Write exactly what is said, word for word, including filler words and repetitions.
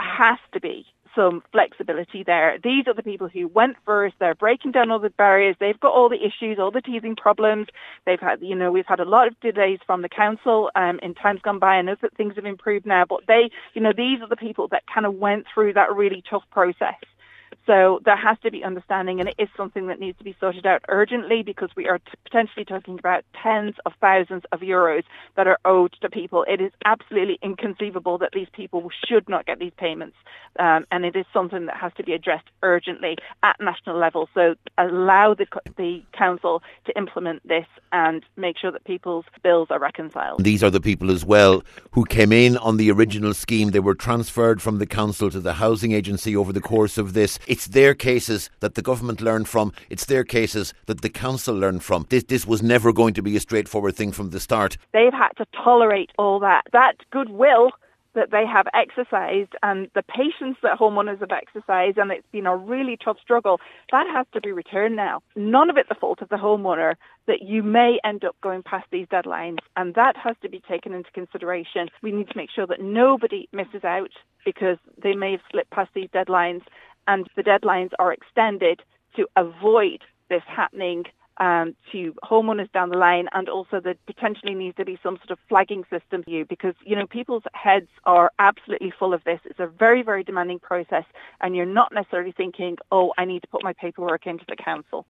has to be some flexibility there. These are the people who went first. They're breaking down all the barriers. They've got all the issues, all the teething problems. They've had, you know, we've had a lot of delays from the council um, in times gone by. I know that things have improved now, but they, you know, these are the people that kind of went through that really tough process. So there has to be understanding, and it is something that needs to be sorted out urgently, because we are t- potentially talking about tens of thousands of euros that are owed to people. It is absolutely inconceivable that these people should not get these payments, um, and it is something that has to be addressed urgently at national level. So allow the, the council to implement this and make sure that people's bills are reconciled. These are the people as well who came in on the original scheme. They were transferred from the council to the housing agency over the course of this. It's their cases that the government learned from. It's their cases that the council learned from. This, this was never going to be a straightforward thing from the start. They've had to tolerate all that. That goodwill that they have exercised and the patience that homeowners have exercised, and it's been a really tough struggle, that has to be returned now. None of it the fault of the homeowner that you may end up going past these deadlines, and that has to be taken into consideration. We need to make sure that nobody misses out because they may have slipped past these deadlines, and the deadlines are extended to avoid this happening um, to homeowners down the line. And also there potentially needs to be some sort of flagging system for you, because, you know, people's heads are absolutely full of this. It's a very, very demanding process, and you're not necessarily thinking, oh, I need to put my paperwork into the council.